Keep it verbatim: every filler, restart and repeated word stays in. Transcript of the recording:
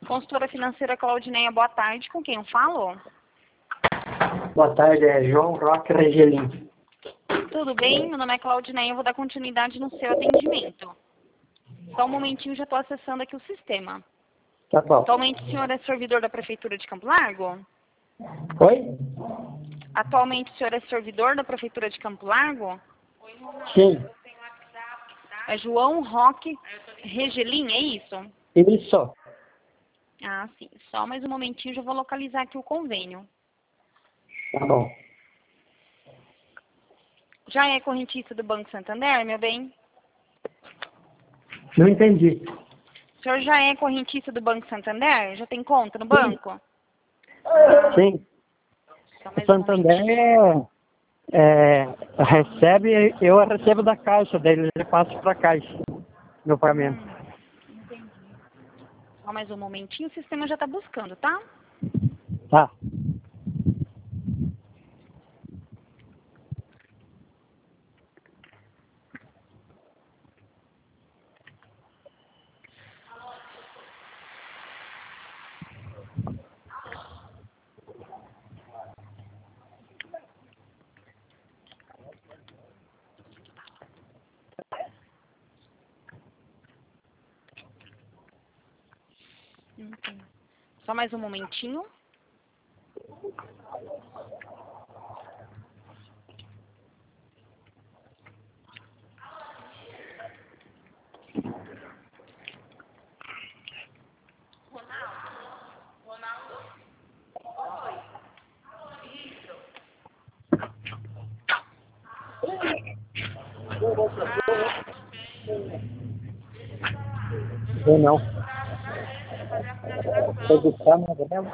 Consultora financeira Claudineia, boa tarde. Com quem eu falo? Boa tarde, é João Roque Regelim. Tudo bem? Meu nome é Claudineia, eu vou dar continuidade no seu atendimento. Só um momentinho, já estou acessando aqui o sistema. Tá bom. Atualmente o senhor é servidor da Prefeitura de Campo Largo? Oi? Atualmente o senhor é servidor da Prefeitura de Campo Largo? Sim. É João Roque Regelim, é isso? Isso. Ah, sim. Só mais um momentinho, já vou localizar aqui o convênio. Tá bom. Já é correntista do Banco Santander, meu bem? Não entendi. O senhor já é correntista do Banco Santander? Já tem conta no Sim. banco? Sim. Só O mais um momentinho. Santander é, recebe, eu recebo da caixa, daí ele passa para a caixa, meu pagamento. Hum, entendi. Só mais um momentinho, o sistema já está buscando, tá? Tá. Entendi. Só mais um momentinho. Eu não. Vou buscar na dela.